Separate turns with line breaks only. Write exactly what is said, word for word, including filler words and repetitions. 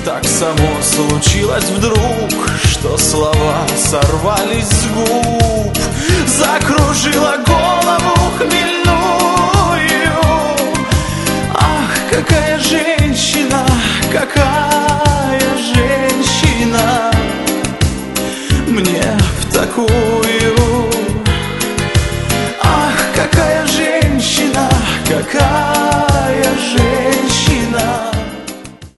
так само случилось вдруг, что слова сорвались с губ. Закружила голову хмельную. Ах, какая женщина, какая